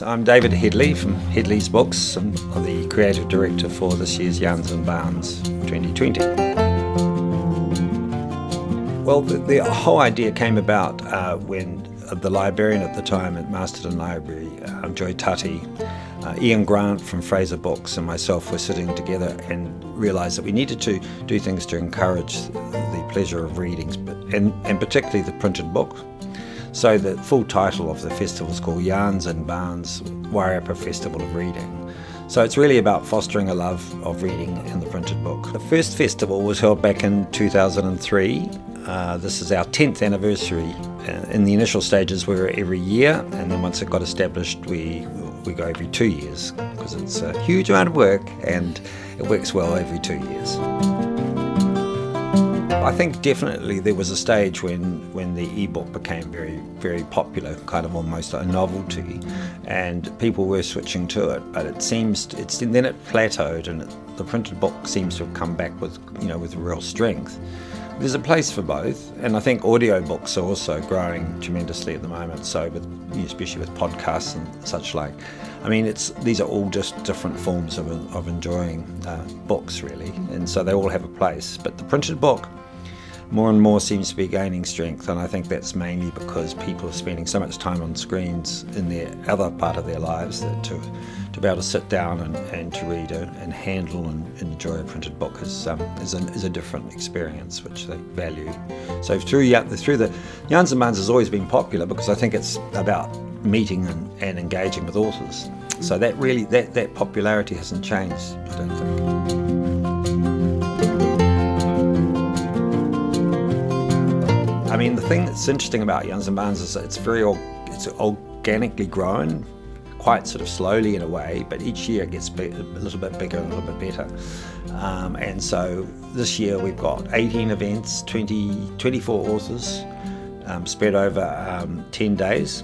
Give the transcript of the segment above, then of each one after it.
I'm David Headley from Headley's Books. I'm the creative director for this year's Yarns and Barns 2020. Well, the whole idea came about when the librarian at the time at Masterton Library, Joy Tutty, Ian Grant from Fraser Books and myself were sitting together and realised that we needed to do things to encourage the pleasure of readings, and particularly the printed book. So the full title of the festival is called Yarns and Barns Wairarapa Festival of Reading. So it's really about fostering a love of reading in the printed book. The first festival was held back in 2003. This is our 10th anniversary. In the initial stages we were every year, and then once it got established we go every 2 years, because it's a huge amount of work and it works well every 2 years. I think definitely there was a stage when the e-book became very, very popular, kind of almost a novelty, and people were switching to it. But then it plateaued, and the printed book seems to have come back with real strength. There's a place for both, and I think audiobooks are also growing tremendously at the moment. So especially with podcasts and such like. I mean, these are all just different forms of enjoying books, really, and so they all have a place. But the printed book, more and more, seems to be gaining strength, and I think that's mainly because people are spending so much time on screens in their other part of their lives that to be able to sit down and to read and handle and enjoy a printed book is a different experience which they value. So through the Yarns and Barns has always been popular because I think it's about meeting and engaging with authors. So that popularity hasn't changed, I don't think. I mean, the thing that's interesting about Yarns and Barns is that it's organically grown, quite sort of slowly in a way, but each year it gets a little bit bigger and a little bit better. And so this year we've got 18 events, 24 authors, spread over 10 days.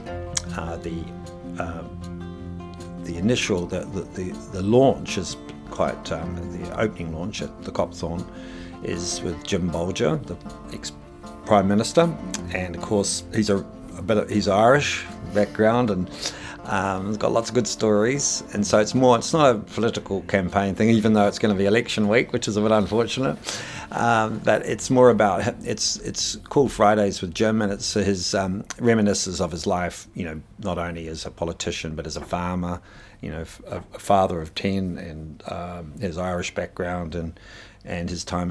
The launch is quite, the opening launch at the Copthorne is with Jim Bolger, the ex-Prime Minister, and of course he's Irish background and he's got lots of good stories, and so it's not a political campaign thing, even though it's going to be election week, which is a bit unfortunate. But it's more about it's called Fridays with Jim, and it's his reminiscences of his life. Not only as a politician but as a farmer. A father of 10, and his Irish background and his time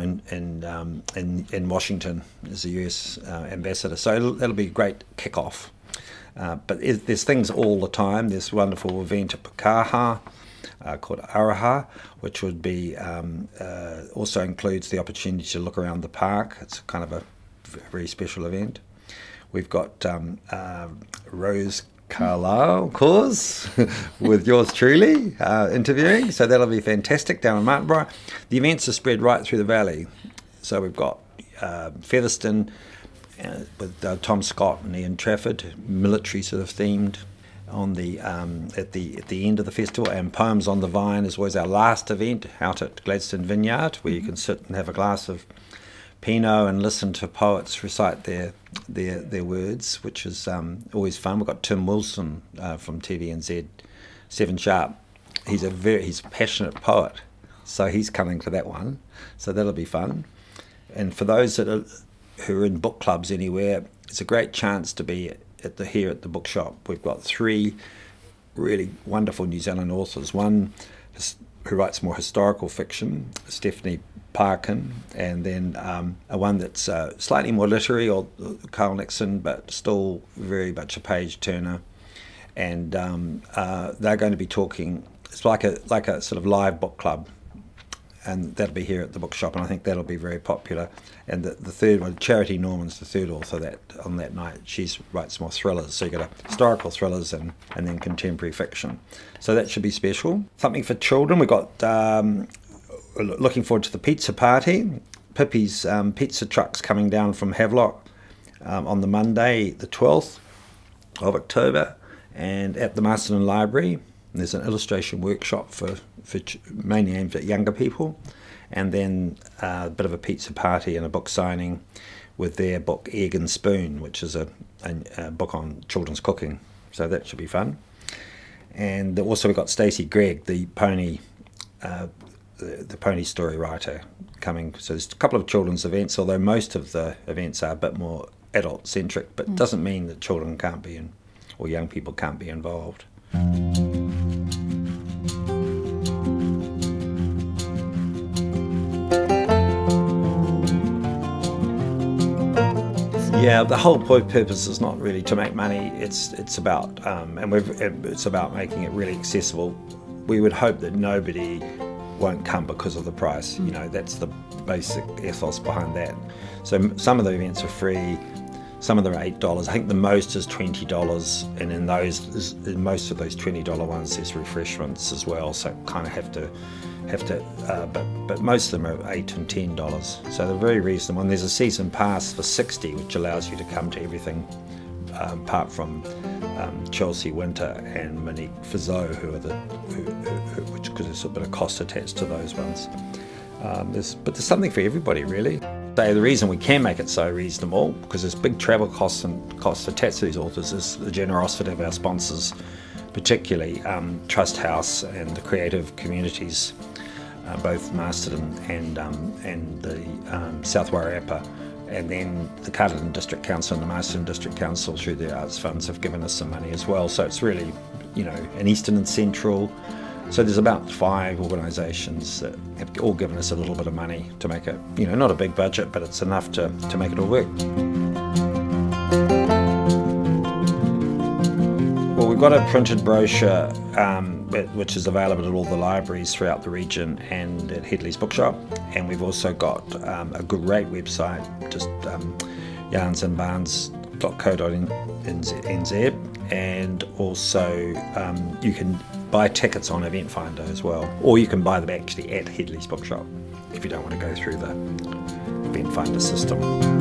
in Washington as a US ambassador. So that'll be a great kick-off. But there's things all the time. There's a wonderful event at Pukaha called Araha, which would be also includes the opportunity to look around the park. It's kind of a very special event. We've got Rose Carlisle, of course, with yours truly interviewing. So that'll be fantastic down in Martinborough. The events are spread right through the valley. So we've got Featherston, with Tom Scott and Ian Trafford, military sort of themed, on the at the end of the festival, and Poems on the Vine is always our last event out at Gladstone Vineyard, where you can sit and have a glass of Pinot and listen to poets recite their words, which is always fun. We've got Tim Wilson from TVNZ, 7 Sharp. He's a passionate poet, so he's coming to that one, so that'll be fun. And for those who are in book clubs anywhere, it's a great chance to be here at the bookshop. We've got 3 really wonderful New Zealand authors. One who writes more historical fiction, Stephanie Parkin, and then one that's slightly more literary, or Carl Nixon, but still very much a page turner. And they're going to be talking. It's like a sort of live book club, and that'll be here at the bookshop, and I think that'll be very popular. And the third one, Charity Norman's the third author on that night. She writes more thrillers, so you got historical thrillers and then contemporary fiction. So that should be special. Something for children. We've got looking forward to the pizza party. Pippi's pizza truck's coming down from Havelock on the Monday, the 12th of October, and at the Masterton Library. There's an illustration workshop for mainly aimed at younger people, and then a bit of a pizza party and a book signing with their book Egg and Spoon, which is a book on children's cooking. So that should be fun. And also we've got Stacey Gregg, the pony story writer, coming. So there's a couple of children's events, although most of the events are a bit more adult centric, but it doesn't mean that children can't be in, or young people can't be involved. Yeah, the whole purpose is not really to make money. It's about it's about making it really accessible. We would hope that nobody won't come because of the price. You know, that's the basic ethos behind that. So some of the events are free, some of them are $8. I think the most is $20, and in most of those $20 ones, there's refreshments as well. So kind of have to. But most of them are $8 and $10. So they're very reasonable. And there's a season pass for $60, which allows you to come to everything, apart from Chelsea Winter and Monique Fizeau, which because there's a bit of cost attached to those ones. But there's something for everybody, really. So the reason we can make it so reasonable, because there's big travel costs and costs attached to these authors, is the generosity of our sponsors, particularly Trust House and the creative communities, both Masterton and the South Wairarapa, and then the Carterton District Council and the Masterton District Council through their arts funds have given us some money as well. So it's really, an Eastern and Central. So there's about 5 organisations that have all given us a little bit of money to make it, not a big budget, but it's enough to make it all work. Well, we've got a printed brochure which is available at all the libraries throughout the region and at Headley's Bookshop, and we've also got a great website, just yarnsandbarns.co.nz, and also you can buy tickets on Event Finder as well, or you can buy them actually at Headley's Bookshop if you don't want to go through the Event Finder system.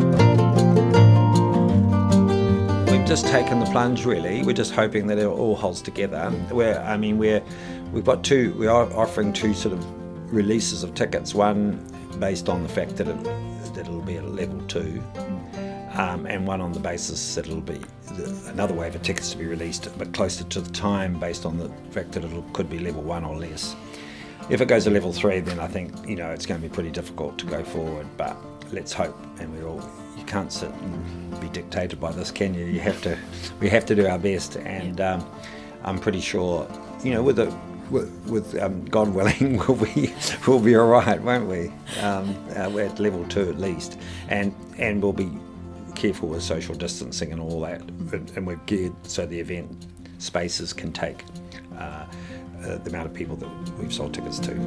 We've just taken the plunge, really. We're just hoping that it all holds together. We are offering 2 sort of releases of tickets. One based on the fact that it'll be at level 2, and one on the basis that it'll be another wave of tickets to be released, but closer to the time, based on the fact that it could be level 1 or less. If it goes to level 3, then I think it's going to be pretty difficult to go forward. But let's hope, and you can't sit and be dictated by this, can you? We have to do our best, and I'm pretty sure, with God willing, we'll be all right, won't we? We're at level 2 at least, and we'll be careful with social distancing and all that, and we've geared so the event spaces can take the amount of people that we've sold tickets to.